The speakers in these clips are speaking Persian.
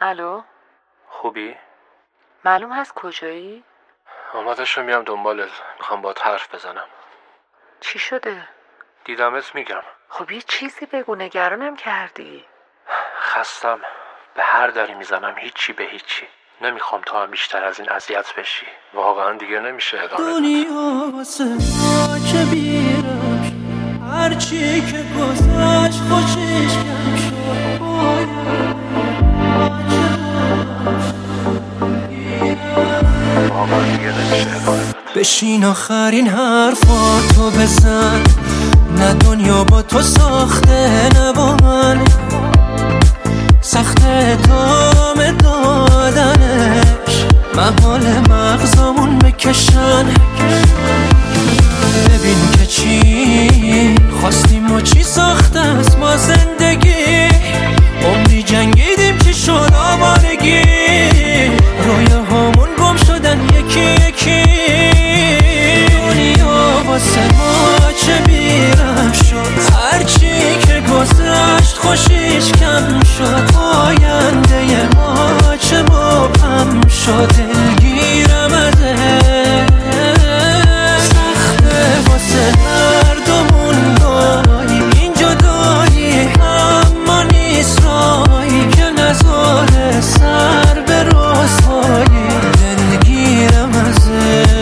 الو، خوبی؟ معلوم هست کجایی؟ آماده شو میام دنبالت. میخوام باهات حرف بزنم. چی شده؟ دیدمت میگم. خب یه چیزی بگو، نگرانم کردی. خستم. به هر دری میزنم هیچی به هیچی. نمیخوام تو هم بیشتر از این اذیت بشی. واقعا دیگه نمیشه ادامه داد. دنیا واسه ما که بیرم شد، هرچی که گذشت خوشش کم شد. واقعا دیگه نمیشه ادامه داد. بشین آخرین حرفاتو بزن، نه دنیا با تو ساخته نه با من، سخته دام دادنش، محال مغزامون بکشن. ببین که چی خواستیم و چی ساخته است ما زندگی، عمری جنگیدیم چی شد آوارگی، رویاهامون گم شدن یکی یکی. دنیا واسه ما چه بیرم شد، هرچی که گذشت خوشیش کم شد. آینده ما چه مبهم شد، دلگیرم ازش. سخته واسه هر دومون گاهی این جدایی، اما نیست راهی که نذاره سر به رسوایی، دلگیرم ازش.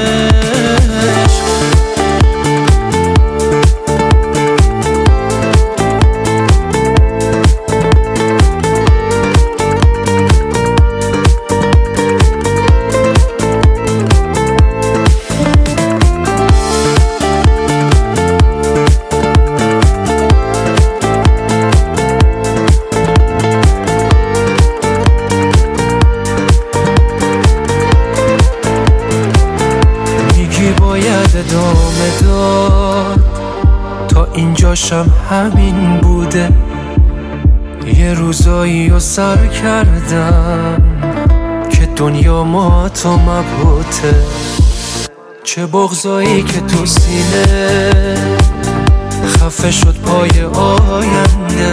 باید ادامه داد، تا اینجاشم همین بوده. یه روزایی رو سر کردم که دنیا ما تو مبهوته، چه بغضایی که تو سینه خفه شد پای آینده.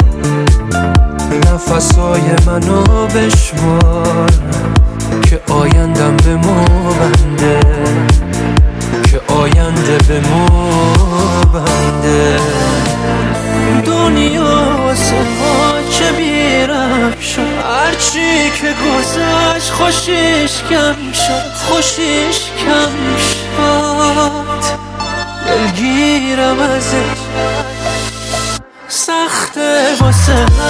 نفسای منو بشمار که آیندم به مو بنده، که آینده به مو بنده. دنیا واسه ما چه بیرم شد، هرچی که گذشت خوشیش کم شد، خوشیش کم شد، دلگیرم ازش. سخته واسه